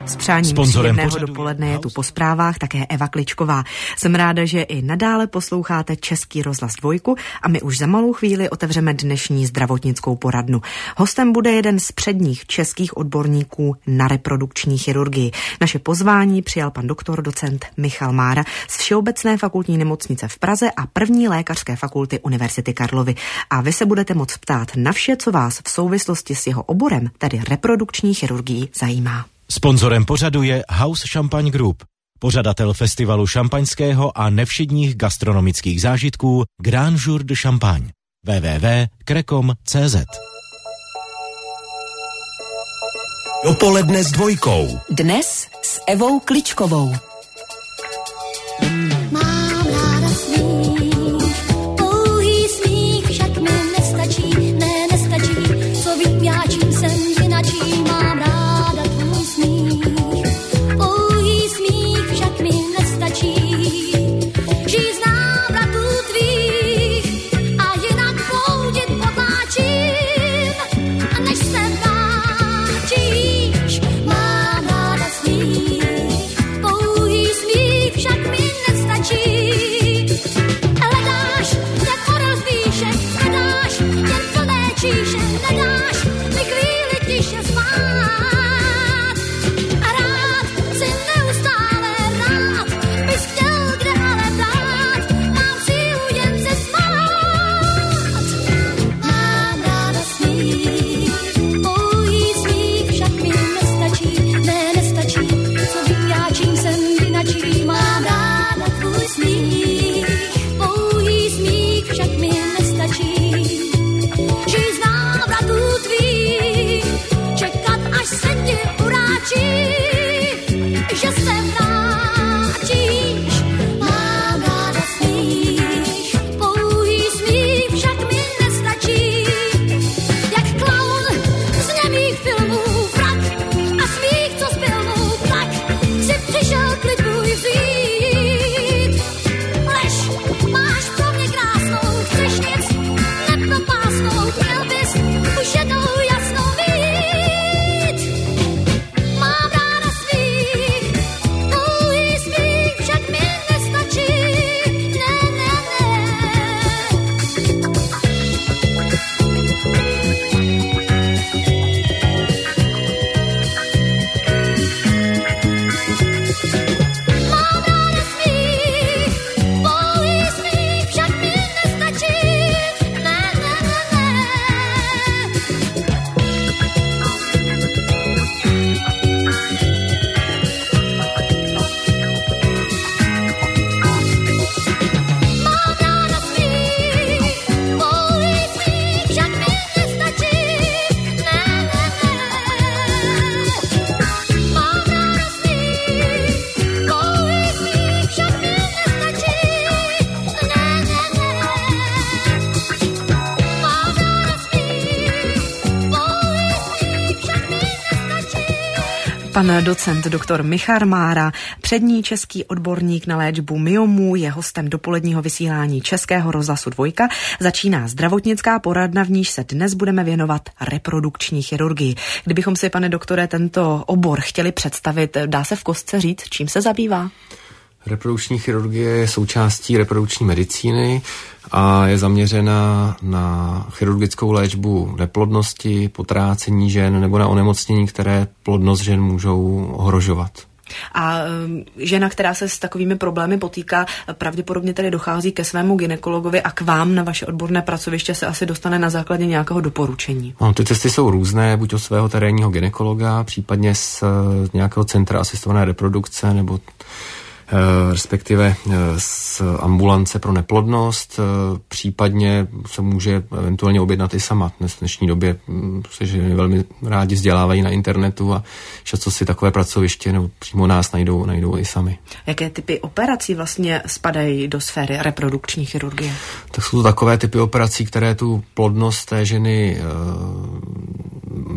S přáním příjemného dopoledne je tu po zprávách také Eva Kličková. Jsem ráda, že i nadále posloucháte Český rozhlas 2 a my už za malou chvíli otevřeme dnešní zdravotnickou poradnu. Hostem bude jeden z předních českých odborníků na reprodukční chirurgii. Naše pozvání přijal pan doktor docent Michal Mára z Všeobecné fakultní nemocnice v Praze a první lékařské fakulty Univerzity Karlovy. A vy se budete moct ptát na vše, co vás v souvislosti s jeho oborem, tedy reprodukční chirurgií, zajímá. Sponzorem pořadu je House Champagne Group, pořadatel festivalu šampaňského a nevšedních gastronomických zážitků Grand Jour de Champagne. www.krekom.cz. Dopoledne s Dvojkou. Dnes s Evou Kličkovou. Mám ráda smích, pouhý smích, však mi nestačí, nestačí, co vím já, čím jsem jinačí, mám ráda tvůj smích, pouhý smích, však mi nestačí, žij z návratů tvých a jinak poudit potláčím, a než se vrátíš, mám ráda smích, pouhý smích, však mi nestačí. Hledáš, jak orel z výše, hledáš, jen plné číše, hledáš mi chvíli tiše spát. A rád si neustále rád bys chtěl kde ale dát, mám sílu jen se smát. Mám ráda smích, pouhý smích, však mi nestačí, nestačí, co vím já, čím jsem jinačí, mám ráda tvůj smích, pouhý smích, však mi nestačí, žij z návratů tvých, čekat, až se ti uráčí, že se vrátíš, mám ráda smích, pouhý smích, však mi nestačí, jak klaun z němých filmů vrak a smích, co zbyl mu tak, si přišel klid můj vzít. Lež, máš pro mě krásnou, chceš nic nepropásnout, měl bys už jednou jasnou mít. Mám ráda smích, pouhý smích, však mi nestačí, ne, ne, ne. Mám ráda smích, pouhý smích, však mi nestačí, ne, ne, ne, ne. Mám ráda smích, pouhý smích, však mi nestačí, ne, ne, ne. Mám ráda smích, pouhý smích, však mi nestačí, ne, ne, ne. Mám ráda smích, pouhý smích, však mi nestačí. Pan docent doktor Michal Mára, přední český odborník na léčbu myomů, je hostem dopoledního vysílání Českého rozhlasu 2. Začíná zdravotnická poradna, v níž se dnes budeme věnovat reprodukční chirurgii. Kdybychom si, pane doktore, tento obor chtěli představit, dá se v kostce říct, čím se zabývá? Reprodukční chirurgie je součástí reprodukční medicíny a je zaměřena na chirurgickou léčbu neplodnosti, potrácení žen nebo na onemocnění, které plodnost žen můžou ohrožovat. A žena, která se s takovými problémy potýká, pravděpodobně tedy dochází ke svému gynekologovi a k vám na vaše odborné pracoviště se asi dostane na základě nějakého doporučení. No, ty cesty jsou různé, buď od svého terénního gynekologa, případně z nějakého centra asistované reprodukce nebo respektive z ambulance pro neplodnost, případně se může eventuálně objednat i sama. Dnes v dnešní době se ženy velmi rádi vzdělávají na internetu a často si takové pracoviště nebo přímo nás najdou i sami. Jaké typy operací vlastně spadají do sféry reprodukční chirurgie? Tak jsou to takové typy operací, které tu plodnost té ženy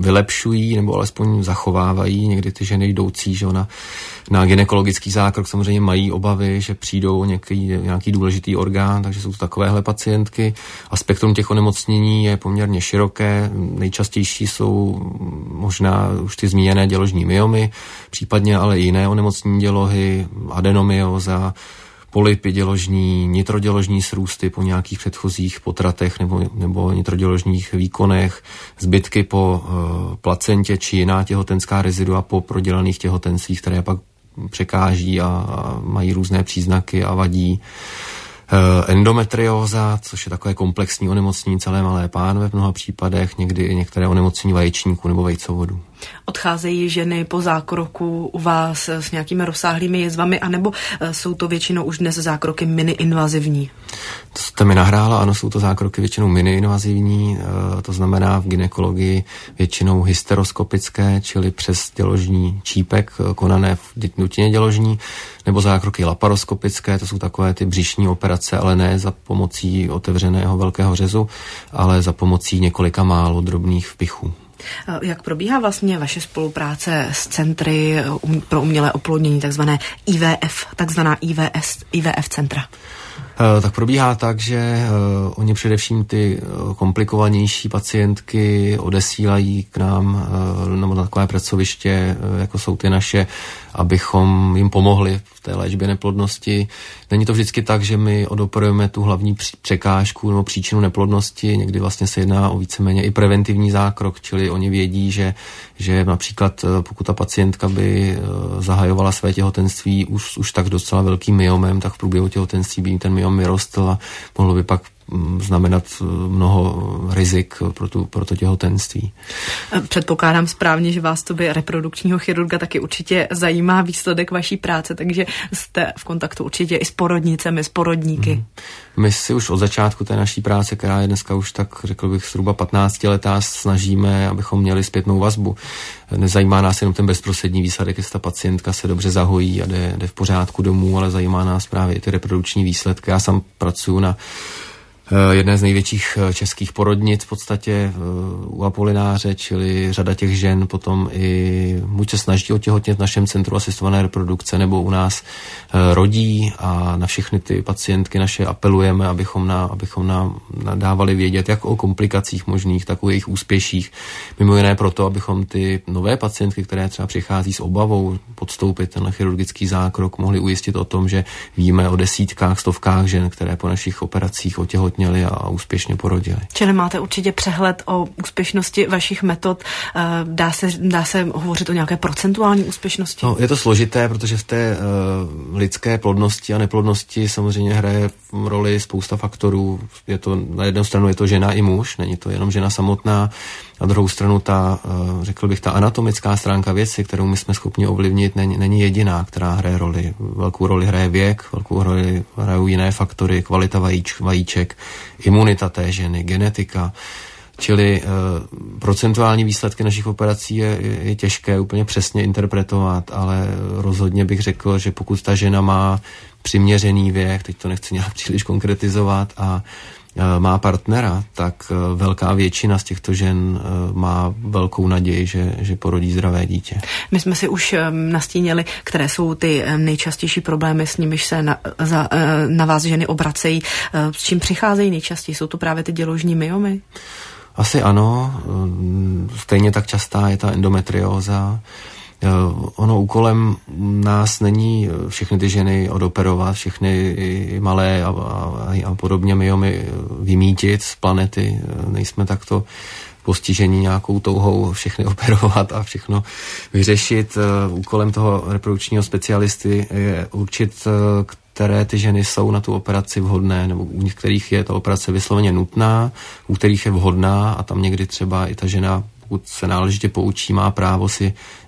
vylepšují nebo alespoň zachovávají. Někdy ty ženy jdoucí, že na gynekologický zákrok samozřejmě mají obavy, že přijdou nějaký důležitý orgán, takže jsou to takovéhle pacientky. A spektrum těch onemocnění je poměrně široké. Nejčastější jsou možná už ty zmíněné děložní myomy, případně ale i jiné onemocnění dělohy, adenomyóza, polypy děložní, nitroděložní srůsty po nějakých předchozích potratech nebo nitroděložních výkonech, zbytky po placentě či jiná těhotenská rezidua po prodělaných těhotenstvích, které pak překáží a mají různé příznaky a vadí. Endometrióza, což je takové komplexní onemocnění celé malé pánve v mnoha případech, někdy i některé onemocnění vaječníků nebo vejcovodů. Odcházejí ženy po zákroku u vás s nějakými rozsáhlými jizvami, anebo jsou to většinou už dnes zákroky miniinvazivní? To jste mi nahrála, ano, jsou to zákroky většinou miniinvazivní, to znamená v gynekologii většinou hysteroskopické, čili přes děložní čípek konané v dutině děložní, nebo zákroky laparoskopické, to jsou takové ty břišní operace, ale ne za pomocí otevřeného velkého řezu, ale za pomocí několika málo drobných vpichů. Jak probíhá vlastně vaše spolupráce s centry pro umělé oplodnění, takzvaná IVF centra? Tak probíhá tak, že oni především ty komplikovanější pacientky odesílají k nám nebo na takové pracoviště, jako jsou ty naše, abychom jim pomohli v té léčbě neplodnosti. Není to vždycky tak, že my odoperujeme tu hlavní překážku nebo příčinu neplodnosti, někdy vlastně se jedná o víceméně i preventivní zákrok, čili oni vědí, že například pokud ta pacientka by zahajovala své těhotenství už tak docela velkým myomem, tak v průběhu těhotenství by ten myom vyrostl a mohlo by pak znamenat mnoho rizik pro to těhotenství. Předpokládám správně, že vás to by reprodukčního chirurga taky určitě zajímá výsledek vaší práce, takže jste v kontaktu určitě i s porodnicemi, s porodníky. My si už od začátku té naší práce, která je dneska už tak, řekl bych, zhruba 15 letá, snažíme, abychom měli zpětnou vazbu. Nezajímá nás jenom ten bezprostřední výsledek, jestli ta pacientka se dobře zahojí a jde v pořádku domů, ale zajímá nás právě i ty reprodukční výsledky. Já sám pracuji na jedné z největších českých porodnic v podstatě u Apolináře, čili řada těch žen potom i buď se snaží otěhotnět v našem centru asistované reprodukce, nebo u nás rodí a na všechny ty pacientky naše apelujeme, abychom nám dávali vědět jak o komplikacích možných, tak o jejich úspěších. Mimo jiné proto, abychom ty nové pacientky, které třeba přichází s obavou podstoupit ten chirurgický zákrok, mohli ujistit o tom, že víme o desítkách, stovkách žen, které po našich operacích otěhotněly a úspěšně porodili. Čili máte určitě přehled o úspěšnosti vašich metod. Dá se hovořit o nějaké procentuální úspěšnosti? No, je to složité, protože v té lidské plodnosti a neplodnosti samozřejmě hraje roli spousta faktorů. Je to, na jednu stranu je to žena i muž, není to jenom žena samotná, na druhou stranu řekl bych, ta anatomická stránka věci, kterou my jsme schopni ovlivnit, není jediná, která hraje roli. Velkou roli hraje věk, velkou roli hrajou jiné faktory, kvalita vajíček, imunita té ženy, genetika. Čili procentuální výsledky našich operací je těžké úplně přesně interpretovat, ale rozhodně bych řekl, že pokud ta žena má přiměřený věk, teď to nechci nějak příliš konkretizovat, a má partnera, tak velká většina z těchto žen má velkou naději, že porodí zdravé dítě. My jsme si už nastínili, které jsou ty nejčastější problémy, s nimiž se na vás ženy obracejí. S čím přicházejí nejčastěji? Jsou to právě ty děložní myomy? Asi ano. Stejně tak častá je ta endometrióza. Ono úkolem nás není všechny ty ženy odoperovat, všechny malé a podobně myomy vymítit z planety. Nejsme takto postižení nějakou touhou všechny operovat a všechno vyřešit. Úkolem toho reprodukčního specialisty je určit, které ty ženy jsou na tu operaci vhodné, nebo u některých je ta operace vysloveně nutná, u kterých je vhodná a tam někdy třeba i ta žena, pokud se náležitě poučí, má právo si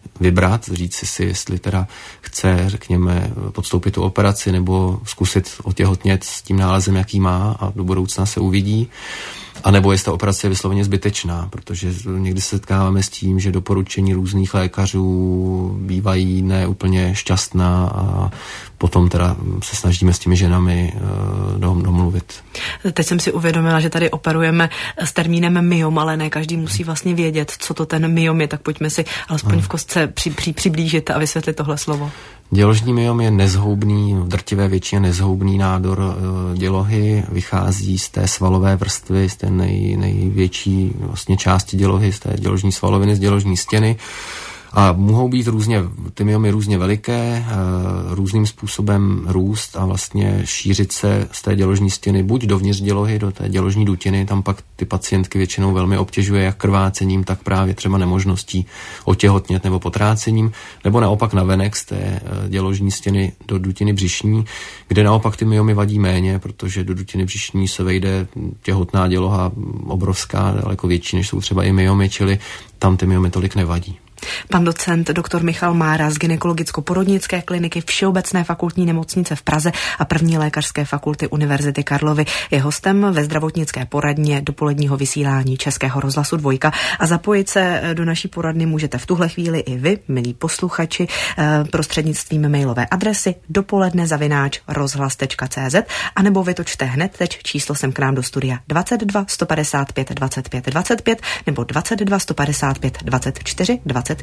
vybrat, říct si, jestli teda chce, řekněme, podstoupit tu operaci nebo zkusit otěhotnět s tím nálezem, jaký má a do budoucna se uvidí. A nebo jestli ta operace je vysloveně zbytečná, protože někdy se setkáváme s tím, že doporučení různých lékařů bývají neúplně šťastná a potom teda se snažíme s těmi ženami domluvit. Teď jsem si uvědomila, že tady operujeme s termínem myom, ale ne každý musí vlastně vědět, co to ten myom je, tak pojďme si alespoň v kostce přiblížit a vysvětlit tohle slovo. Děložní myom je nezhoubný, v drtivé většině nezhoubný nádor dělohy, vychází z té svalové vrstvy, z té největší vlastně části dělohy, z té děložní svaloviny, z děložní stěny. A mohou být ty myomy různě veliké, různým způsobem růst a vlastně šířit se z té děložní stěny buď dovnitř dělohy, do té děložní dutiny, tam pak ty pacientky většinou velmi obtěžuje jak krvácením, tak právě třeba nemožností otěhotnět nebo potrácením, nebo naopak navenek z té děložní stěny do dutiny břišní, kde naopak ty myomy vadí méně, protože do dutiny břišní se vejde těhotná děloha obrovská, daleko větší, než jsou třeba i myomy, čili tam ty myomy tolik nevadí. Pan docent dr. Michal Mára z gynekologicko-porodnické kliniky Všeobecné fakultní nemocnice v Praze a první lékařské fakulty Univerzity Karlovy je hostem ve zdravotnické poradně dopoledního vysílání Českého rozhlasu 2 a zapojit se do naší poradny můžete v tuhle chvíli i vy, milí posluchači, prostřednictvím mailové adresy dopoledne@rozhlas.cz a nebo vytočte hned teď číslo sem k nám do studia 22 155 25 25 nebo 22 155 24 24.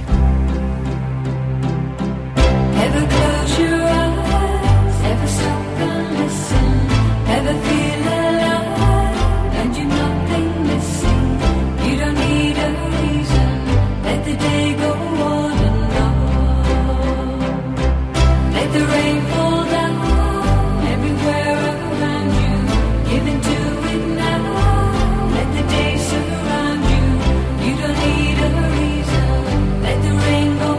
Ever close your eyes, ever stop and listen, ever feel alive, and you're nothing missing. You don't need a reason, let the day go on and on. Let the rain fall down everywhere around you, give into it now, let the day surround you. You don't need a reason, let the rain go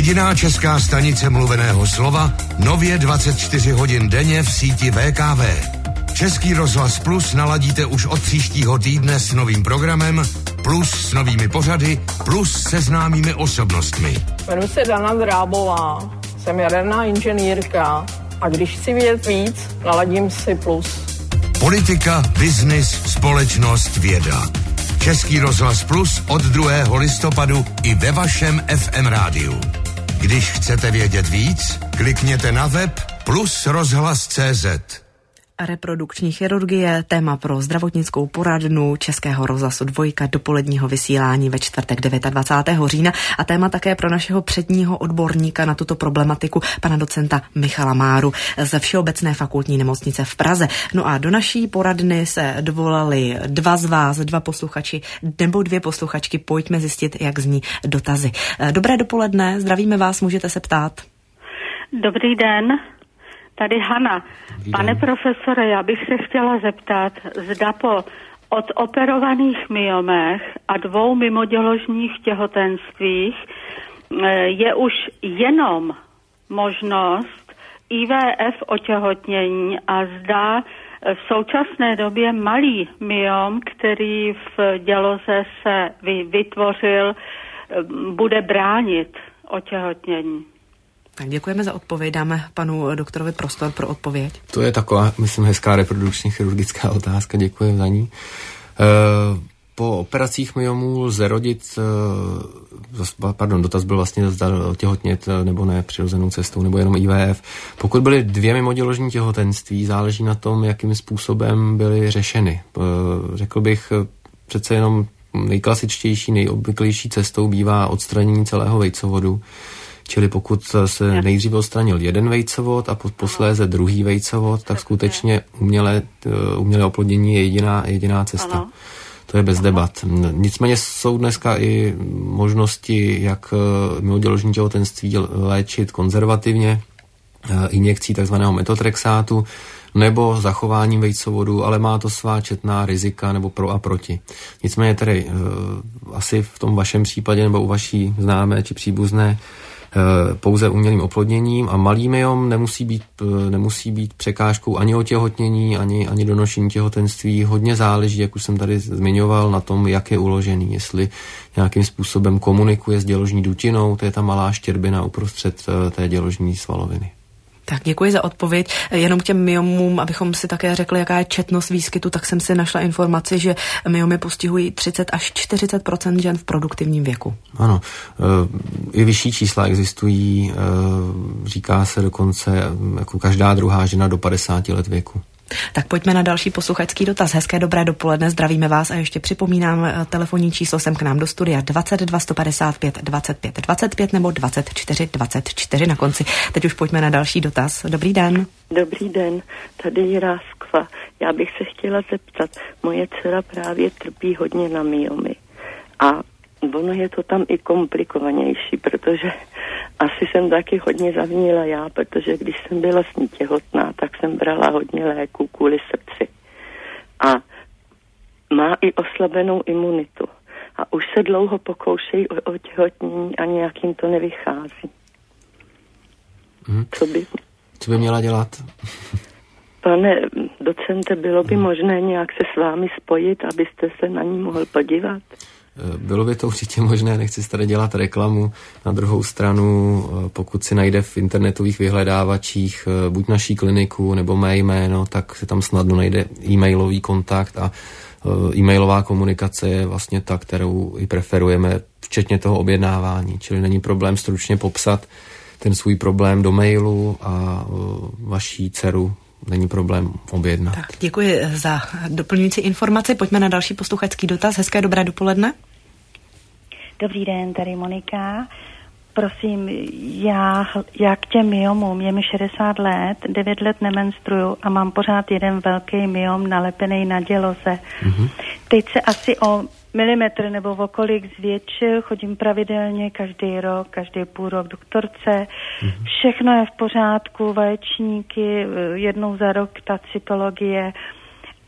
Jediná česká stanice mluveného slova, nově 24 hodin denně v síti VKV. Český rozhlas Plus naladíte už od příštího týdne s novým programem, plus s novými pořady, plus se známými osobnostmi. Jmenuji se Dana Drábová, jsem jaderná inženýrka a když chci vědět víc, naladím si Plus. Politika, biznis, společnost, věda. Český rozhlas Plus od 2. listopadu i ve vašem FM rádiu. Když chcete vědět víc, klikněte na web plusrozhlas.cz. Reprodukční chirurgie, téma pro zdravotnickou poradnu Českého rozhlasu 2 dopoledního vysílání ve čtvrtek 29. října a téma také pro našeho předního odborníka na tuto problematiku, pana docenta Michala Máru ze Všeobecné fakultní nemocnice v Praze. No a do naší poradny se dovolali 2 z vás, 2 posluchači nebo 2 posluchačky. Pojďme zjistit, jak zní dotazy. Dobré dopoledne, zdravíme vás, můžete se ptát. Dobrý den. Tady Hana. Pane profesore, já bych se chtěla zeptat, zda po odoperovaných myomech a 2 mimoděložních těhotenstvích je už jenom možnost IVF otěhotnění a zda v současné době malý myom, který v děloze se vytvořil, bude bránit otěhotnění. Tak děkujeme za odpověď, dáme panu doktorovi prostor pro odpověď. To je taková, myslím, hezká reprodukční chirurgická otázka, děkuji za ní. Po operacích myomů lze rodit, dotaz byl vlastně zda těhotnět nebo ne přirozenou cestou, nebo jenom IVF. Pokud byly 2 mimoděložní těhotenství, záleží na tom, jakým způsobem byly řešeny. Řekl bych, přece jenom nejklasičtější, nejobvyklejší cestou bývá odstranění celého vejcovodu. Čili pokud se nejdříve odstranil jeden vejcovod a posléze druhý vejcovod, tak skutečně umělé oplodnění je jediná cesta. Ano. To je bez debat. Nicméně jsou dneska i možnosti, jak mimoděložní těhotenství léčit konzervativně, injekcí takzvaného metotrexátu, nebo zachováním vejcovodu, ale má to svá četná rizika nebo pro a proti. Nicméně tedy asi v tom vašem případě nebo u vaší známé či příbuzné pouze umělým oplodněním a malý myom nemusí být překážkou ani otěhotnění, ani donošení těhotenství. Hodně záleží, jak už jsem tady zmiňoval, na tom, jak je uložený. Jestli nějakým způsobem komunikuje s děložní dutinou, to je ta malá štěrbina uprostřed té děložní svaloviny. Tak děkuji za odpověď. Jenom k těm myomům, abychom si také řekli, jaká je četnost výskytu, tak jsem si našla informaci, že myomy postihují 30 až 40% žen v produktivním věku. Ano, i vyšší čísla existují, říká se dokonce jako každá druhá žena do 50 let věku. Tak pojďme na další posluchačský dotaz. Hezké dobré dopoledne, zdravíme vás a ještě připomínám telefonní číslo sem k nám do studia 22 155 25 25 nebo 24 24 na konci. Teď už pojďme na další dotaz. Dobrý den. Dobrý den, tady je Ráskva. Já bych se chtěla zeptat, moje dcera právě trpí hodně na myomy a ono je to tam i komplikovanější, protože asi jsem taky hodně zavinila já, protože když jsem byla s ní těhotná, tak jsem brala hodně léků kvůli srdci. A má i oslabenou imunitu. A už se dlouho pokoušejí o těhotnění a nějak jim to nevychází. Co by měla dělat? Pane docente, bylo by možné nějak se s vámi spojit, abyste se na ní mohl podívat? Bylo by to určitě možné, nechci tady dělat reklamu. Na druhou stranu, pokud si najde v internetových vyhledávačích buď naší kliniku nebo mé jméno, tak se tam snadno najde e-mailový kontakt a e-mailová komunikace je vlastně ta, kterou i preferujeme, včetně toho objednávání. Čili není problém stručně popsat ten svůj problém do mailu a vaší dceru není problém objednat. Tak, děkuji za doplňující informaci. Pojďme na další posluchačský dotaz. Hezké dobré dopoledne. Dobrý den, tady Monika. Prosím, já k těm myomům, je mi 60 let, 9 let nemenstruju a mám pořád jeden velký myom nalepený na děloze. Mm-hmm. Teď se asi o milimetr nebo o kolik zvětšil, chodím pravidelně každý rok, každý půl rok doktorce. Mm-hmm. Všechno je v pořádku, vaječníky, jednou za rok ta cytologie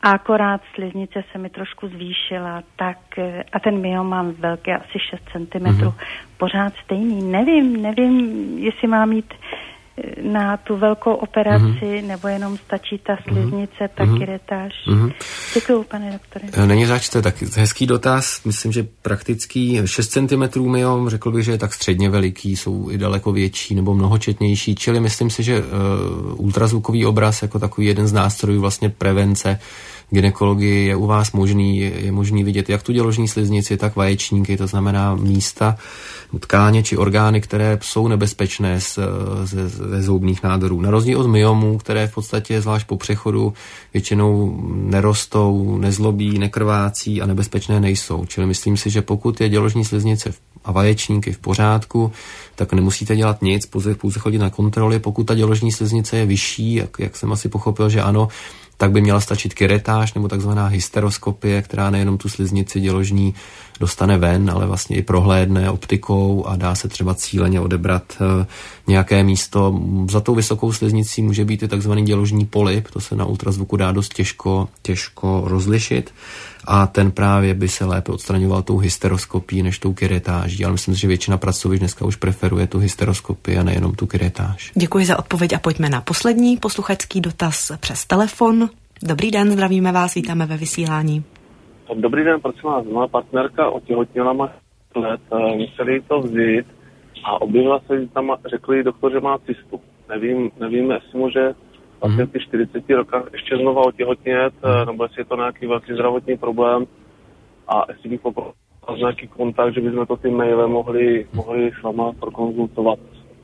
A akorát sliznice se mi trošku zvýšila, tak a ten myom mám velký, asi 6 cm, pořád stejný. Nevím, jestli mám jít na tu velkou operaci, nebo jenom stačí ta sliznice, ta kiretáž. Děkuju, pane doktore. Není zač, to je tak hezký dotaz. Myslím, že praktický 6 cm myom, řekl bych, že je tak středně veliký, jsou i daleko větší nebo mnohočetnější, čili myslím si, že ultrazvukový obraz jako takový jeden z nástrojů vlastně prevence gynekologii je u vás možný vidět jak tu děložní sliznici, tak vaječníky, to znamená místa, tkáně či orgány, které jsou nebezpečné ze zhoubných nádorů. Na rozdíl od myomů, které v podstatě zvlášť po přechodu většinou nerostou, nezlobí, nekrvácí a nebezpečné nejsou. Čili myslím si, že pokud je děložní sliznice a vaječníky v pořádku, tak nemusíte dělat nic, pouze chodit na kontroly. Pokud ta děložní sliznice je vyšší, jak jsem asi pochopil, že ano, tak by měla stačit kiretáž nebo takzvaná hysteroskopie, která nejenom tu sliznici děložní dostane ven, ale vlastně i prohlédne optikou a dá se třeba cíleně odebrat nějaké místo. Za tou vysokou sliznicí může být i takzvaný děložní polyp, to se na ultrazvuku dá dost těžko rozlišit a ten právě by se lépe odstraňoval tou hysteroskopií než tou kiretáží, ale myslím si, že většina pracovišť dneska už preferuje tu hysteroskopii a nejenom tu kiretáž. Děkuji za odpověď a pojďme na poslední posluchačský dotaz přes telefon. Dobrý den, zdravíme vás, vítáme ve vysílání. Dobrý den, prosím vás, moja partnerka otěhotněla, má let, museli to vzít a objevila se, že tam řekli doktor, že má cystu. Nevím, jestli může vlastně v 40 rokách ještě znova otěhotnět, nebo jestli je to nějaký velký zdravotní problém a jestli bych poprosil nějaký kontakt, že bychom to tím mailem mohli s váma prokonzultovat.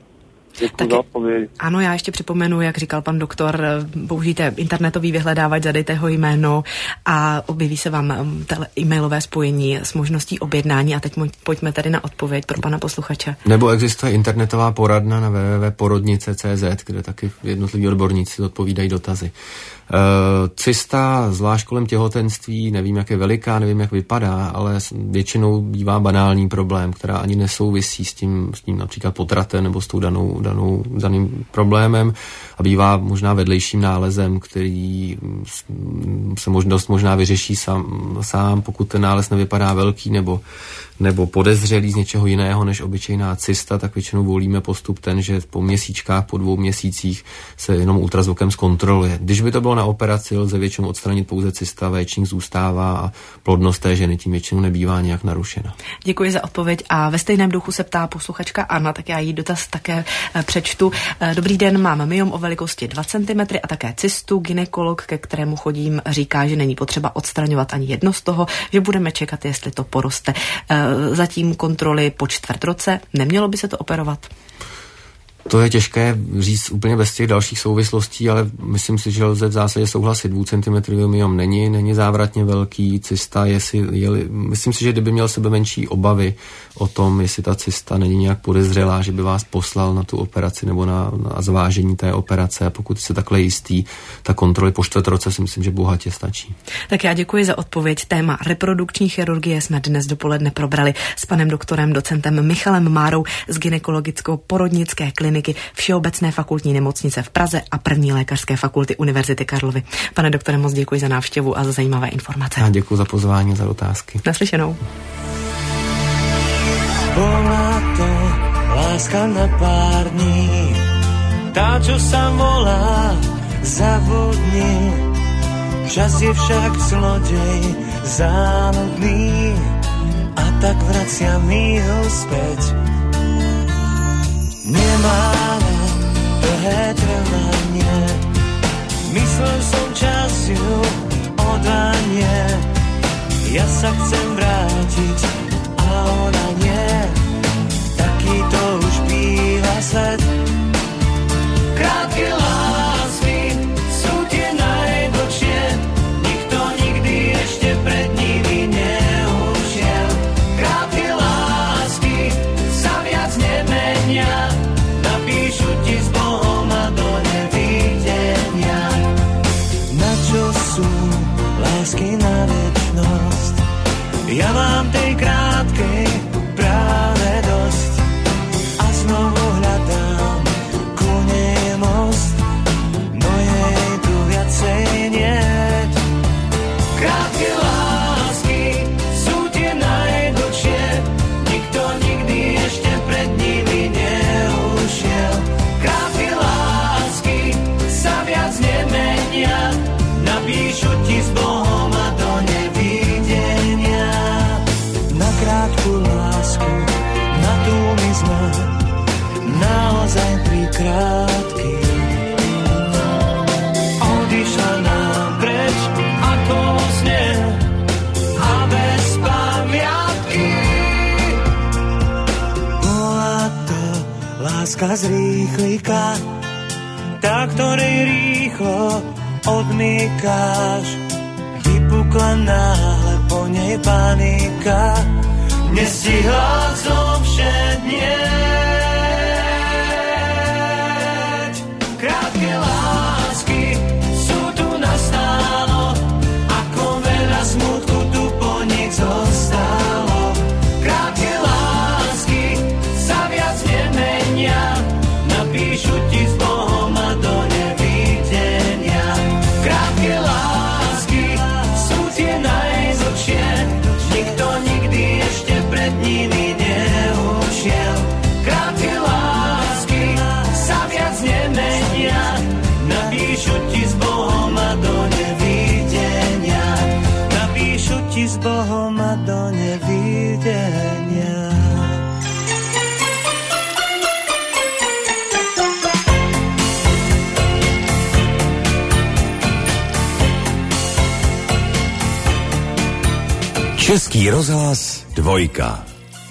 Ano, já ještě připomenu, jak říkal pan doktor, použijte internetový vyhledávač, zadejte ho jméno a objeví se vám e-mailové spojení s možností objednání a teď pojďme tady na odpověď pro pana posluchače. Nebo existuje internetová poradna na www.porodnice.cz, kde taky jednotliví odborníci odpovídají dotazy. Cysta, zvlášť kolem těhotenství, nevím, jak je veliká, nevím, jak vypadá, ale většinou bývá banální problém, která ani nesouvisí s tím například potratem nebo s tou daným problémem a bývá možná vedlejším nálezem, který se možná vyřeší sám, pokud ten nález nevypadá velký nebo podezřelý z něčeho jiného než obyčejná cysta, tak většinou volíme postup ten, že po měsíčkách, po 2 měsících se jenom ultrazvukem zkontroluje. Když by to bylo na operaci, lze většinou odstranit pouze cysta, vaječník zůstává a plodnost té ženy tím většinou nebývá nějak narušena. Děkuji za odpověď a ve stejném duchu se ptá posluchačka Anna, tak já jí dotaz také přečtu. Dobrý den, mám myom o velikosti 2 cm a také cystu. Gynekolog, ke kterému chodím, říká, že není potřeba odstraňovat ani jedno z toho, že budeme čekat, jestli to poroste. Zatím kontroly po 4 roce. Nemělo by se to operovat? To je těžké říct úplně bez těch dalších souvislostí, ale myslím si, že lze v zásadě souhlasit. 2 cm myom není závratně velký, cysta myslím si, že kdyby měl sebe menší obavy o tom, jestli ta cysta není nějak podezřelá, že by vás poslal na tu operaci nebo na zvážení té operace a pokud se takhle jistý, ta kontroly po 4 roce si myslím, že bohatě stačí. Tak já děkuji za odpověď. Téma reprodukční chirurgie jsme dnes dopoledne probrali s panem doktorem docentem Michalem Márou z gynekologicko-porodnické kliniky Všeobecné fakultní nemocnice v Praze a první lékařské fakulty Univerzity Karlovy. Pane doktore, moc děkuji za návštěvu a za zajímavé informace. A děkuji za pozvání, za otázky. Naslyšenou. Bola to láska na pár dní, tá, čo sa volá zavodni. Čas je však zlodej záludný a tak vracia mi ho späť. Nemáme dlhé trvanie, myslel som čas ju odvanie. Ja sa chcem vrátiť a ona nie, taký to už býva svet. Krátke lásky sú tie najdlhšie, nikto nikdy ešte pred nimi neušiel. Krátke lásky sa viac nemenia, napíšu ti s Bohom a do nevidenia. Na čo sú lásky na večnosť? Ja mám tej krátkej práve dosť a znovu hľadám zmenia, napíšu ti s Bohom a do nevidenia. Na krátku lásku, na tú my sme naozaj prikrátky. Odišla nám preč ako vo sne a bez pamiatky. Bola to láska z rýchlika, tá, ktorej rýchlo odmykáš. Vypukla náhle po nej panika, nestihla zovšednieť. Krátke lásky sú tu nastálo, ako veľa smutku tu po nich zostalo. Krátke lásky sa viac nemenia, napíšu ti s Bohom a do nevidenia. Krátke lásky sú tie najzlčie, nikto nikdy ešte pred nimi neušiel. Krátke lásky sa viac nemenia, napíšu ti s Bohom a do nevidenia. Napíšu ti s Bohom a do nevidenia. Český rozhlas dvojka.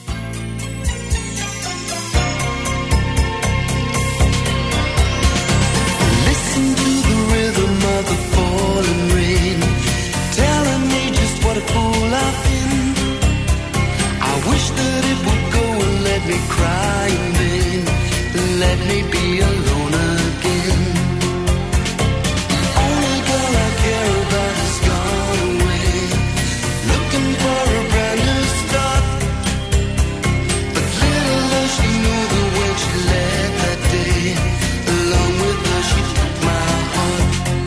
Listen to the rhythm of the falling rain, telling me just what a fool I've been. I wish that it would go and let me cry in vain, let me be alone again. The only girl I care about has gone away, looking for a brand new start. But little does she know that when she left that day, along with her she took my heart.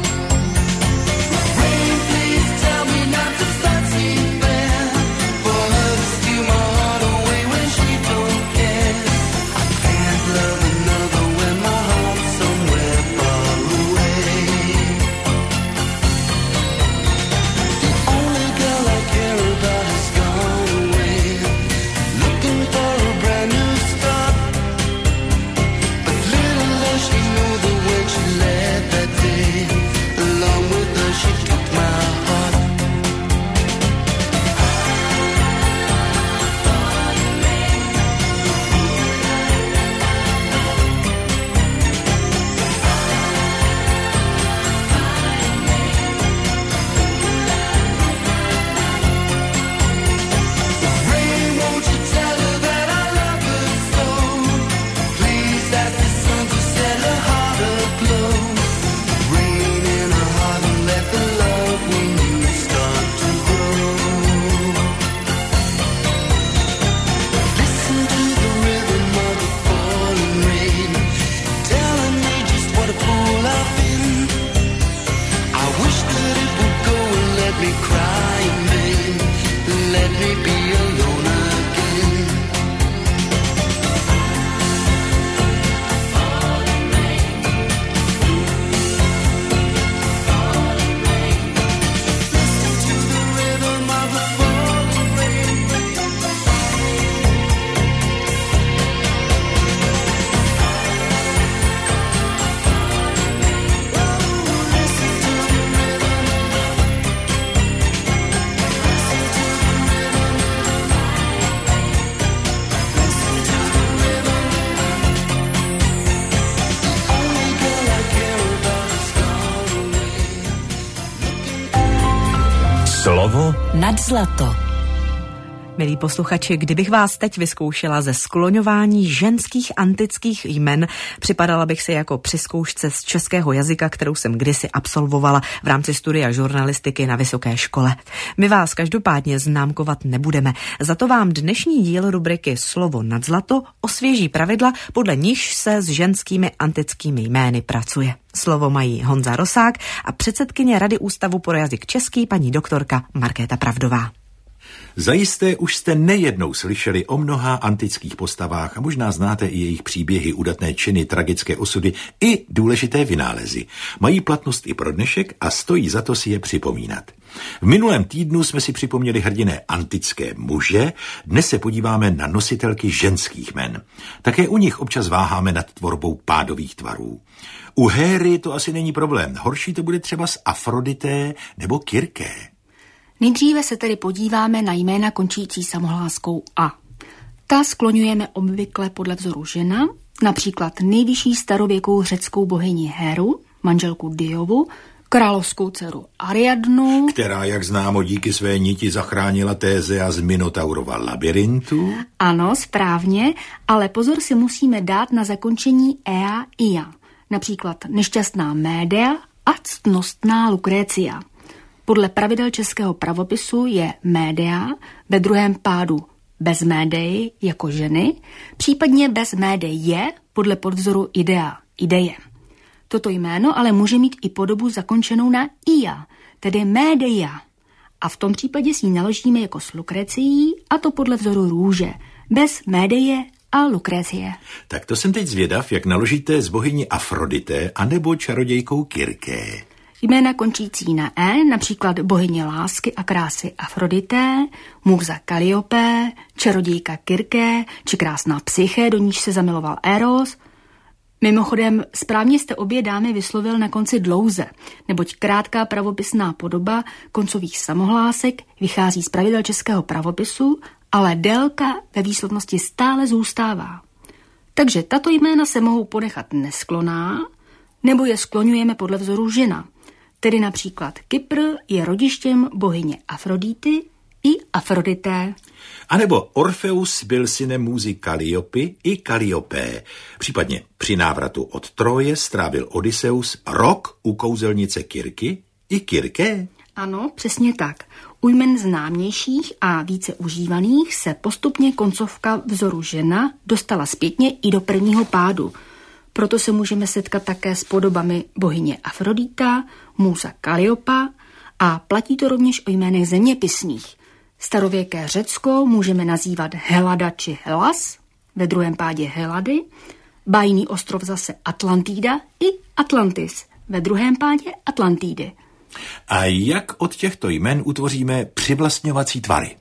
Rain, please tell me not to start seem fair, for her to steal my heart away when she don't care. I can't love another when my heart's somewhere far away. The only girl I care about has gone away, looking for a brand new start. But little does she know that when she left that day, along with her she took my heart. Rain, won't you tell her that I love her so? Please ask the sun to set her heart aglow. Rain in her heart and let the love we knew start to grow. Listen to the rhythm of the falling rain, telling me just what a fool I've been. I wish that it would go and let me cry in vain, let me be alone again. Listen to the rhythm of the falling rain. Listen to the rhythm. Only girl I care about is gone away. Slovo Nad zlato. Milí posluchači, kdybych vás teď vyzkoušela ze skloňování ženských antických jmen, připadala bych si jako při zkoušce z českého jazyka, kterou jsem kdysi absolvovala v rámci studia žurnalistiky na vysoké škole. My vás každopádně známkovat nebudeme, za to vám dnešní díl rubriky Slovo nad zlato osvěží pravidla, podle nichž se s ženskými antickými jmény pracuje. Slovo mají Honza Rosák a předsedkyně Rady Ústavu pro jazyk český paní doktorka Markéta Pravdová. Zajisté už jste nejednou slyšeli o mnoha antických postavách a možná znáte i jejich příběhy, udatné činy, tragické osudy i důležité vynálezy. Mají platnost i pro dnešek a stojí za to si je připomínat. V minulém týdnu jsme si připomněli hrdinné antické muže, dnes se podíváme na nositelky ženských jmen. Také u nich občas váháme nad tvorbou pádových tvarů. U Héry to asi není problém, horší to bude třeba s Afrodité nebo Kyrké. Nejdříve se tedy podíváme na jména končící samohláskou A. Ta skloňujeme obvykle podle vzoru žena, například nejvyšší starověkou řeckou bohyni Héru, manželku Diovu, královskou dceru Ariadnu, která, jak známo, díky své niti zachránila Tézea z Minotaurova labirintu. Ano, správně, ale pozor si musíme dát na zakončení ea, ia. Například nešťastná Médea a ctnostná Lukrécia. Podle pravidel českého pravopisu je Médea ve druhém pádu bez Médei jako ženy, případně bez Médeje podle podvzoru idea, ideje. Toto jméno ale může mít i podobu zakončenou na ia, tedy Médeia. A v tom případě si ji naložíme jako s Lukrecií, a to podle vzoru růže, bez Médeje a Lukrécie. Tak to jsem teď zvědav, jak naložíte s bohyní Afrodité anebo čarodějkou Kyrké. Jména končící na E, například bohyně lásky a krásy Afrodité, muza Kalliope, čarodějka Kyrké či krásná Psyché, do níž se zamiloval Eros. Mimochodem, správně jste obě dámy vyslovil na konci dlouze, neboť krátká pravopisná podoba koncových samohlásek vychází z pravidel českého pravopisu, ale délka ve výslovnosti stále zůstává. Takže tato jména se mohou ponechat neskloná, nebo je skloňujeme podle vzoru žena. Tedy například Kypr je rodištěm bohyně Afrodity i Afrodité. A nebo Orfeus byl synem můzy Kalliopy i Kalliope. Případně při návratu od Troje strávil Odysseus rok u kouzelnice Kyrky i Kyrké. Ano, přesně tak. U jmen známějších a více užívaných se postupně koncovka vzoru žena dostala zpětně i do prvního pádu. Proto se můžeme setkat také s podobami bohyně Afrodita, muza Kalliopa a platí to rovněž o jménech zeměpisných. Starověké Řecko můžeme nazývat Helada či Hellas, ve druhém pádě Helady, bájný ostrov zase Atlantida i Atlantis, ve druhém pádě Atlantidy. A jak od těchto jmen utvoříme přivlastňovací tvary?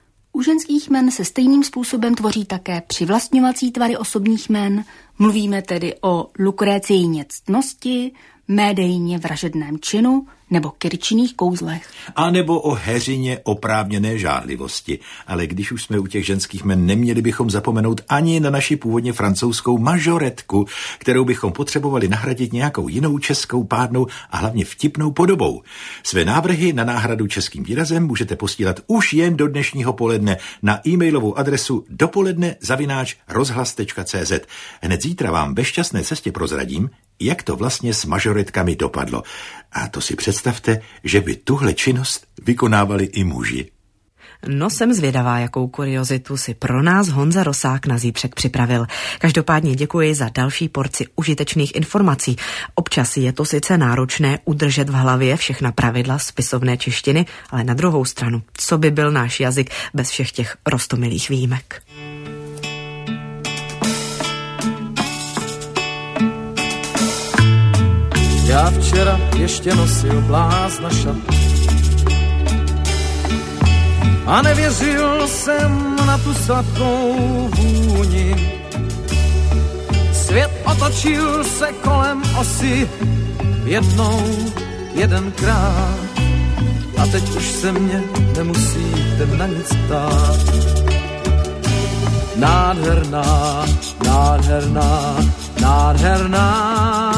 U ženských jmen se stejným způsobem tvoří také přivlastňovací tvary osobních jmen. Mluvíme tedy o Lukréciině ctnosti, Médejně vražedném činu nebo Kyrčiných kouzlech. A nebo o Heřině oprávněné žárlivosti. Ale když už jsme u těch ženských jmen, neměli bychom zapomenout ani na naši původně francouzskou mažoretku, kterou bychom potřebovali nahradit nějakou jinou českou pádnou a hlavně vtipnou podobou. Své návrhy na náhradu českým výrazem můžete posílat už jen do dnešního poledne na e-mailovou adresu dopoledne@rozhlas.cz. Hned zítra vám ve šťastné cestě prozradím, jak to vlastně s mažoretkami dopadlo. A to si představte, že by tuhle činnost vykonávali i muži. No, jsem zvědavá, jakou kuriozitu si pro nás Honza Rosák na zítřek připravil. Každopádně děkuji za další porci užitečných informací. Občas je to sice náročné udržet v hlavě všechna pravidla spisovné češtiny, ale na druhou stranu, co by byl náš jazyk bez všech těch roztomilých výjimek? Já včera ještě nosil blázna šat a nevěřil jsem na tu sladkou vůni. Svět otočil se kolem osy jedenkrát a teď už se mě nemusíte na nic ptát. Nádherná, nádherná, nádherná,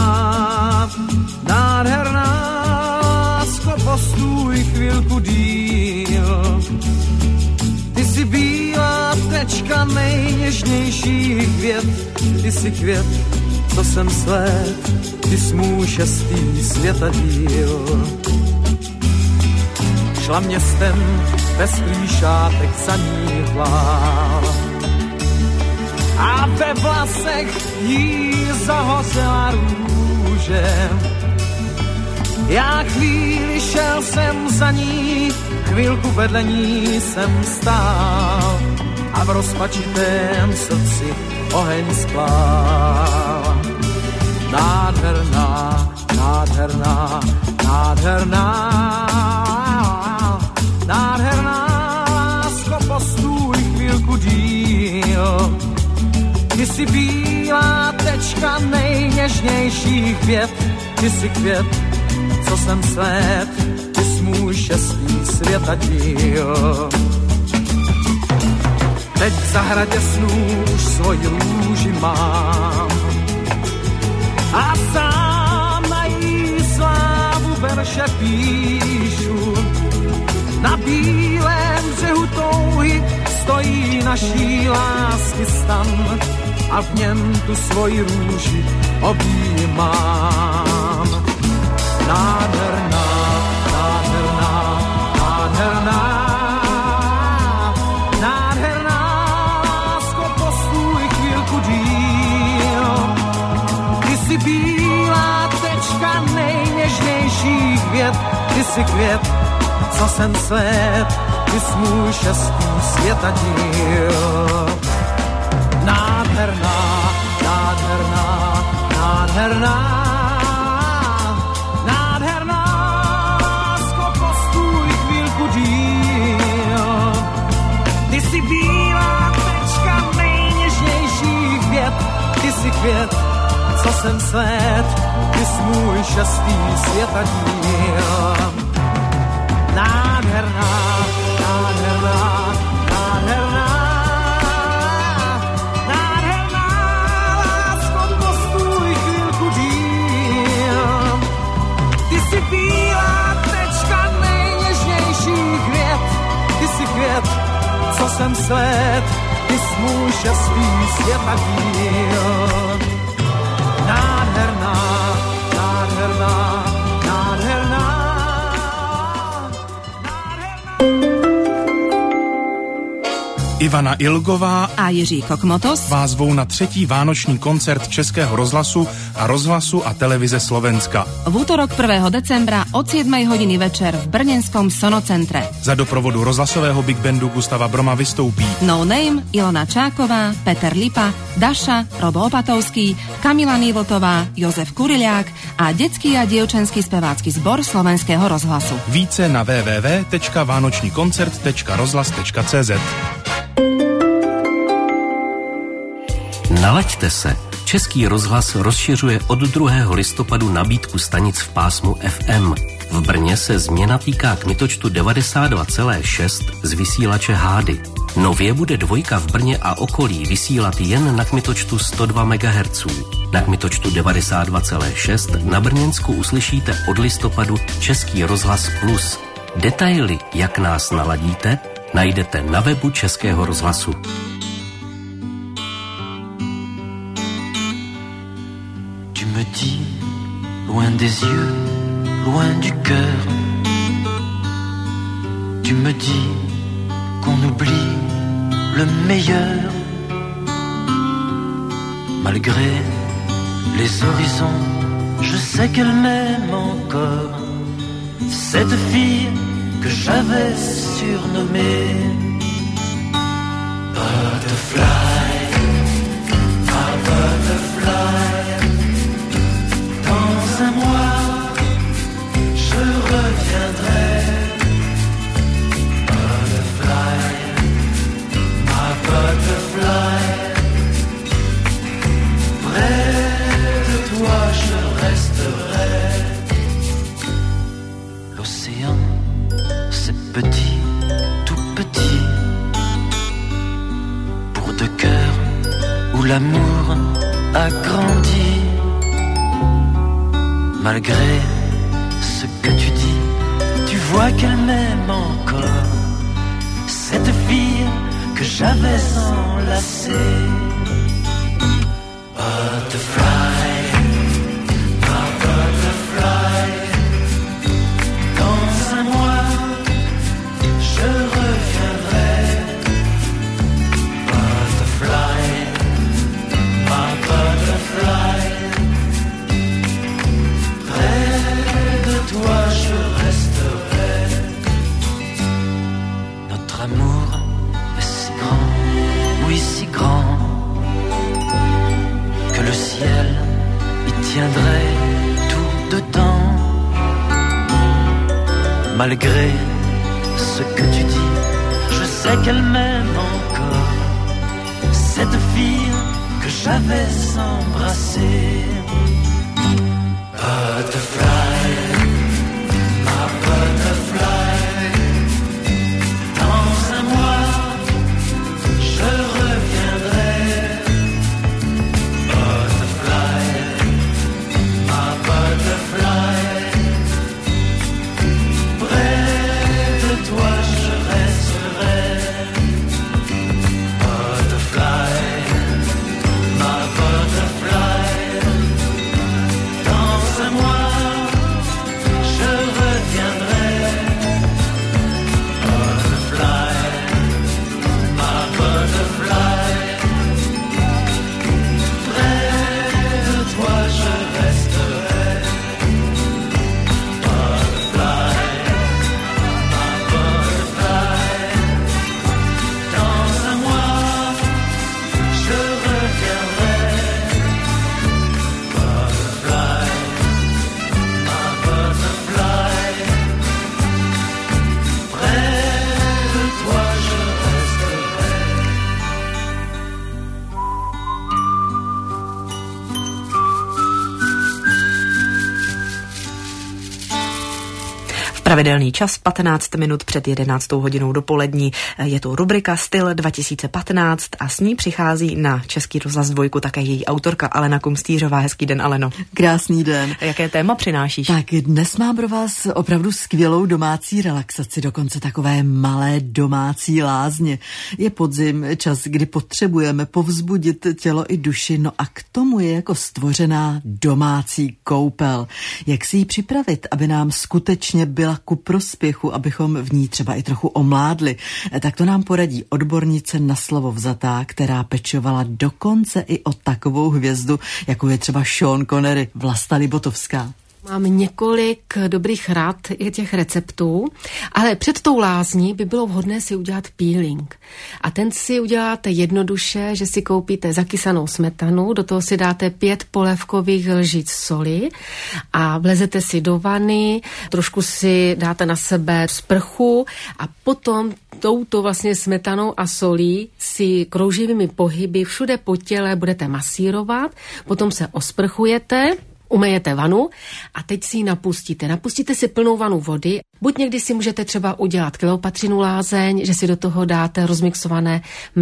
nádherná, lásko, postůj chvilku díl. Ty jsi bílá tečka nejněžnějších květ, ty jsi květ, co jsem slet, ty jsi můj šestý světadíl. Šla městem pestrý šátek zaníhlá a ve vlasech jí zahořela růže. Já chvíli šel jsem za ní, chvilku vedle ní jsem stál a v rozpačitém srdci oheň splál. Nádherná, nádherná, nádherná, nádherná, lásko, postůj chvílku díl. Ty jsi bílá tečka nejněžnějších květ, ty jsi květ, co jsem svět, ty jsi můj šestý světadíl. Teď v zahradě snů už svoji růži mám a sám na jí slávu verše píšu. Na bílém břehu touhy stojí naší lásky stan a v něm tu svoji růži objímám. Nádherná, nádherná, nádherná, nádherná, lásko, postůj chvílku díl. Ty jsi bílá tečka nejněžnějších květ, ty jsi květ, co jsem svět, ty jsi můj šestý světadíl. Nádherná, nádherná, nádherná, nádherná, lásko, postůj chvílku díl. Ty jsi bílá tečka nejněžnějších květ, ty jsi květ, co jsem svět, ty jsi můj šestý světadíl. Nádherná, nádherná, nádherná, nádherná, lásko, postůj chvílku díl. Ty jsi bílá tečka nejněžnějších květ, ty jsi květ, co jsem svět, ty jsi můj šestý světadíl. Nádherná, nádherná, nádherná. Ivana Ilgová a Jiří Kokmotos vás zvou na 3. vánoční koncert Českého rozhlasu a rozhlasu a televize Slovenska. V útorok 1. decembra od 7 hodiny večer v brněnském Sonocentre. Za doprovodu rozhlasového big bandu Gustava Broma vystoupí No Name, Ilona Čáková, Peter Lipa, Daša, Robo Opatovský, Kamila Nývotová, Jozef Kuriliák a detský a dievčenský spevácky zbor Slovenského rozhlasu. Více na www.vánočníkoncert.rozhlas.cz. Nalaďte se. Český rozhlas rozšiřuje od 2. listopadu nabídku stanic v pásmu FM. V Brně se změna týká kmitočtu 92,6 z vysílače Hády. Nově bude dvojka v Brně a okolí vysílat jen na kmitočtu 102 MHz. Na kmitočtu 92,6 na Brněnsku uslyšíte od listopadu Český rozhlas Plus. Detaily, jak nás naladíte, najdete na webu Českého rozhlasu. Tu me dis, loin des yeux, loin du cœur. Tu me dis qu'on oublie le meilleur. Malgré les horizons, je sais qu'elle m'aime encore. Cette fille que j'avais surnommée Butterfly, ma butterfly. Dans un mois, je reviendrai. Butterfly, ma butterfly. Près de toi, je resterai. L'océan, c'est petit, tout petit. Pour deux cœurs où l'amour a grandi. Malgré ce que tu dis, tu vois qu'elle m'aime encore. Cette fille que j'avais enlacée. Butterfly, ma butterfly. Dans un mois, je reviendrai. Butterfly, ma butterfly. Près de toi Malgré ce que tu dis, je sais qu'elle m'aime encore. Cette fille que j'avais embrassée. Butterfly, ma butterfly. Dans un mois, je reviendrai. Butterfly, ma butterfly. Près de toi, je resterai. Butterfly, ma butterfly. Dans un mois, je reviendrai. Butterfly, ma butterfly. Près de toi, je resterai. Butterfly, ma butterfly. Dans un mois, je reviendrai. Butterfly, ma butterfly. Près de toi, je resterai. Pravidelný čas 15 minut před 11. hodinou dopolední. Je to rubrika Styl 2015 a s ní přichází na Český rozhlas 2 také její autorka Alena Kumstýřová. Hezký den, Aleno. Krásný den. Jaké téma přinášíš? Tak dnes mám pro vás opravdu skvělou domácí relaxaci, dokonce takové malé domácí lázně. Je podzim, čas, kdy potřebujeme povzbudit tělo i duši, no a k tomu je jako stvořená domácí koupel. Jak si ji připravit, aby nám skutečně byla ku prospěchu, abychom v ní třeba i trochu omládli. Tak to nám poradí odbornice na slovo vzatá, která pečovala dokonce i o takovou hvězdu, jako je třeba Sean Connery, Vlasta Libotovská. Mám několik dobrých rad i těch receptů, ale před tou lázní by bylo vhodné si udělat peeling. A ten si uděláte jednoduše, že si koupíte zakysanou smetanu, do toho si dáte 5 polévkových lžic soli a vlezete si do vany, trošku si dáte na sebe sprchu a potom touto vlastně smetanou a solí si krouživými pohyby všude po těle budete masírovat, potom se osprchujete, umejete vanu a teď si ji napustíte. Napustíte si plnou vanu vody. Buď někdy si můžete třeba udělat Kleopatřinu lázeň, že si do toho dáte rozmixované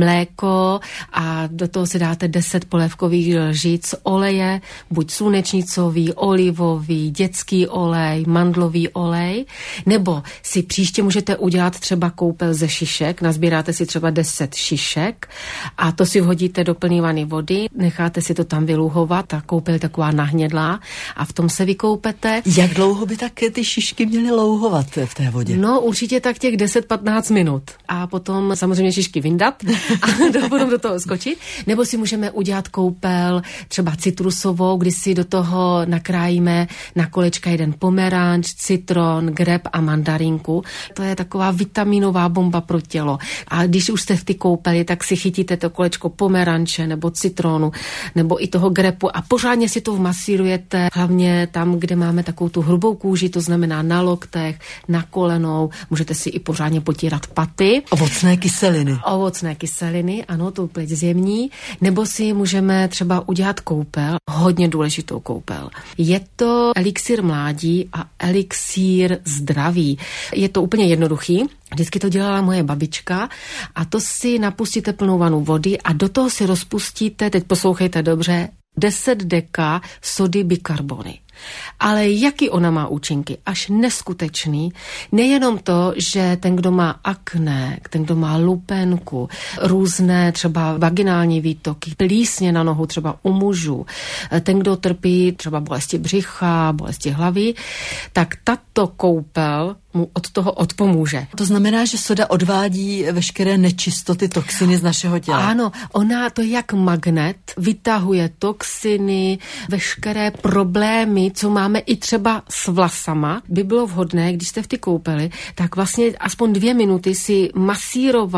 mléko a do toho si dáte 10 polévkových lžic oleje, buď slunečnicový, olivový, dětský olej, mandlový olej, nebo si příště můžete udělat třeba koupel ze šišek, nazbíráte si třeba 10 šišek a to si vhodíte do plné vany vody, necháte si to tam vyluhovat, ta koupel je taková nahnědlá a v tom se vykoupete. Jak dlouho by tak ty šišky měly louhovat v té vodě? No určitě tak těch 10-15 minut. A potom samozřejmě šišky vyndat a potom do toho skočit. Nebo si můžeme udělat koupel třeba citrusovou, kdy si do toho nakrájíme na kolečka jeden pomeranč, citron, greb a mandarinku. To je taková vitaminová bomba pro tělo. A když už jste v ty koupeli, tak si chytíte to kolečko pomeranče nebo citronu nebo i toho grepu a pořádně si to vmasírujete, hlavně tam, kde máme takovou tu hrubou kůži, to znamená na loktech, na kolenou, můžete si i pořádně potírat paty. Ovocné kyseliny. Ovocné kyseliny, ano, to pleť zjemní. Nebo si můžeme třeba udělat koupel, hodně důležitou koupel. Je to elixír mládí a elixír zdraví. Je to úplně jednoduchý. Vždycky to dělala moje babička a to si napustíte plnou vanu vody a do toho si rozpustíte, teď poslouchejte dobře, 10 deka sody bikarbony. Ale jaký ona má účinky? Až neskutečný. Nejenom to, že ten, kdo má akné, ten, kdo má lupenku, různé třeba vaginální výtoky, plísně na nohu třeba u mužů, ten, kdo trpí třeba bolesti břicha, bolesti hlavy, tak tato koupel mu od toho odpomůže. To znamená, že soda odvádí veškeré nečistoty, toxiny z našeho těla. Ano, ona to jak magnet vytahuje toxiny, veškeré problémy, co máme i třeba s vlasama. By bylo vhodné, když jste v ty koupeli, tak vlastně aspoň 2 minuty si masírovat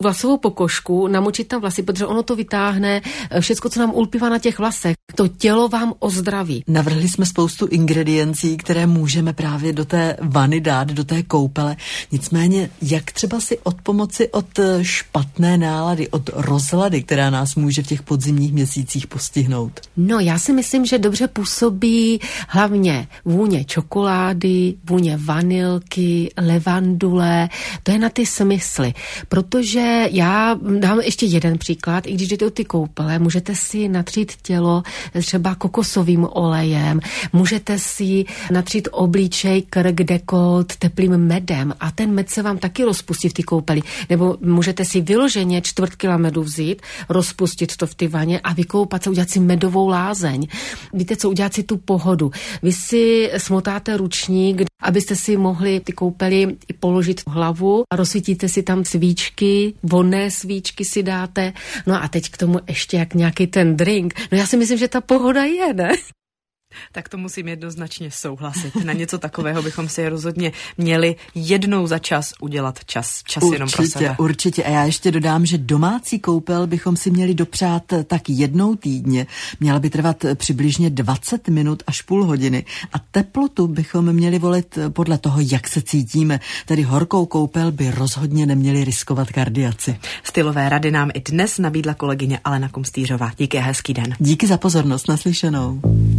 vlasovou pokožku, namočit tam vlasy, protože ono to vytáhne všecko, co nám ulpívá na těch vlasech. To tělo vám ozdraví. Navrhli jsme spoustu ingrediencí, které můžeme právě do té vany dát, do té koupele. Nicméně, jak třeba si odpomoci od špatné nálady, od rozlady, která nás může v těch podzimních měsících postihnout? No, já si myslím, že dobře působí hlavně vůně čokolády, vůně vanilky, levandule, to je na ty smysly. Protože já dám ještě jeden příklad, i když jdete o ty koupele, můžete si natřít tělo třeba kokosovým olejem, můžete si natřít obličej, krk, dekolt teplým medem a ten med se vám taky rozpustí v ty koupeli. Nebo můžete si vyloženě 1/4 kila medu vzít, rozpustit to v ty vaně a vykoupat se, udělat si medovou lázeň. Víte co, udělat si tu pohodu. Vy si smotáte ručník, abyste si mohli ty koupely položit hlavu a rozsvítíte si tam svíčky, vonné svíčky si dáte. No a teď k tomu ještě jak nějaký ten drink. No já si myslím, že ta pohoda je, ne? Tak to musím jednoznačně souhlasit. Na něco takového bychom si rozhodně měli jednou za čas udělat čas jenom pro sebe. Určitě. A já ještě dodám, že domácí koupel bychom si měli dopřát tak jednou týdně. Měla by trvat přibližně 20 minut až půl hodiny. A teplotu bychom měli volit podle toho, jak se cítíme. Tedy horkou koupel by rozhodně neměli riskovat kardiaci. Stylové rady nám i dnes nabídla kolegyně Alena Kumstýřová. Díky a hezký den. Díky za pozornost, naslyšenou.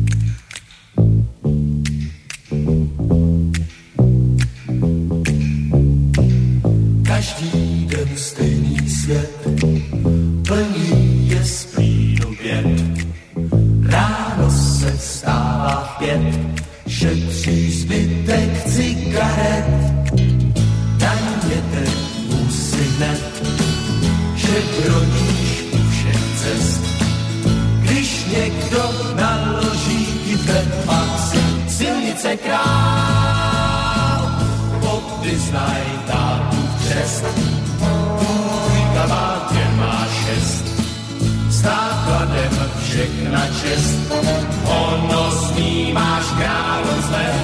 Každý den stejný svět, plný je splínu běd. Ráno se vstává v 5, šetří zbytek cigaret. Daněte musí hned, že broníš u všech cest. Když někdo naloží ti ten max, silnice král, podyznaj tátu křest. Tvůj kabátě má 6, s nákladem všechna čest. Ono snímáš království,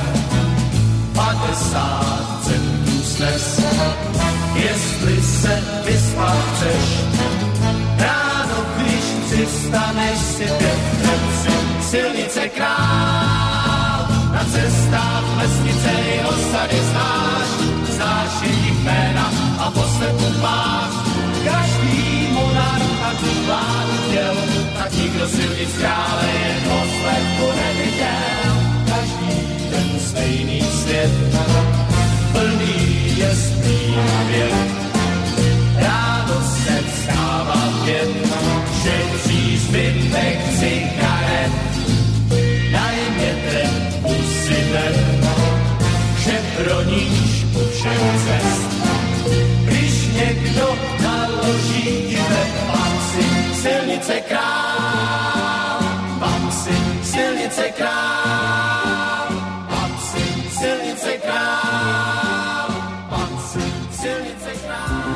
50 centů snes. Jestli se vyspat chceš, ráno když přistaneš si 5 silnice král. Na cestách vesnice i osady znáš jejich jména a poslepu máš. Každý monarch a vládu chtěl, tak nikdo silnic krále jen poslepu neviděl. Každý ten stejný svět, plný je zpívavě. Ráno se vstává v 5, šetří zbytek cigaret. Najměte pusy hned, že broníš u všech cest. Když někdo naloží ti ve pamsi, silnice král, pamsi, silnice král, pamsi, silnice král, pamsi, silnice král.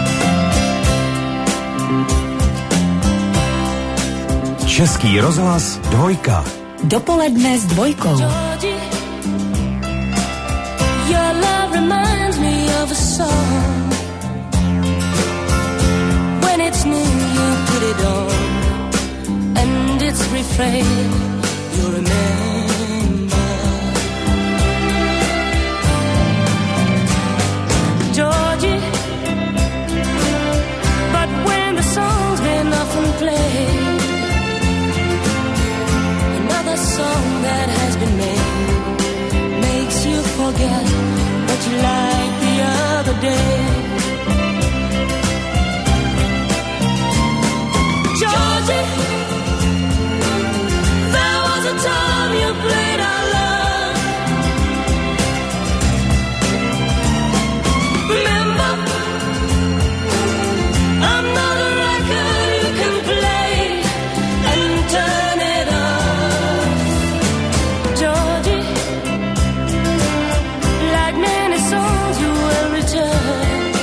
Český rozhlas Dvojka. Dopoledne s Dvojkou. Your love reminds me of a song. When it's new, you put it on, and its refrain you remember. Georgie, but when the song's been often played, another song that has been made makes you forget what you liked the other day. Georgie, there was a time you played our love. Remember, I'm not a record you can play and turn it off. Georgie, like many songs you will return.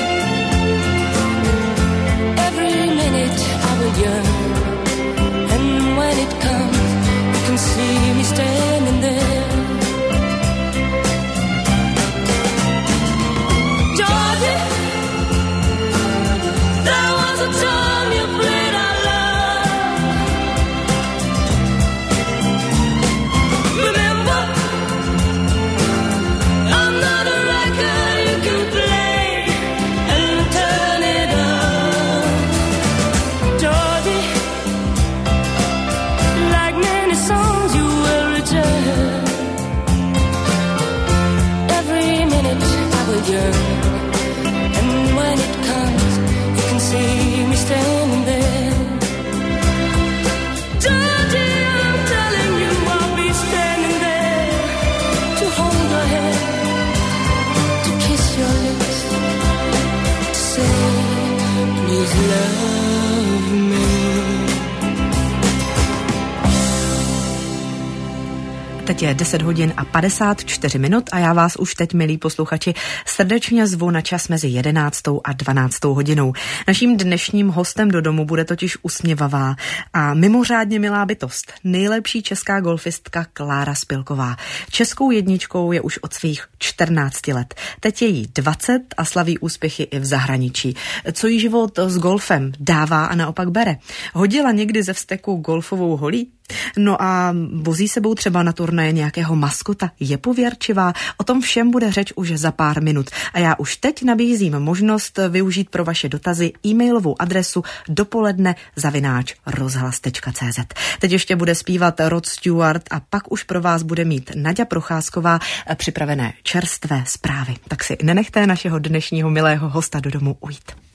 little girl. And when it comes, you can see me standing there. Georgie, I'm telling you, I'll be standing there to hold your hand, to kiss your lips, to say, please love me. Teď je 10 hodin a 54 minut a já vás už teď, milí posluchači, srdečně zvu na čas mezi 11. a 12. hodinou. Naším dnešním hostem do domu bude totiž usměvavá a mimořádně milá bytost, nejlepší česká golfistka Klára Spilková. Českou jedničkou je už od svých 14 let. Teď je jí 20 a slaví úspěchy i v zahraničí. Co jí život s golfem dává a naopak bere? Hodila někdy ze vzteku golfovou holí? No a vozí sebou třeba na turnaje nějakého maskota? Je pověrčivá? O tom všem bude řeč už za pár minut. A já už teď nabízím možnost využít pro vaše dotazy e-mailovou adresu dopoledne@rozhlas.cz. Teď ještě bude zpívat Rod Stewart a pak už pro vás bude mít Naďa Procházková připravené čerstvé zprávy. Tak si nenechte našeho dnešního milého hosta do domu ujít.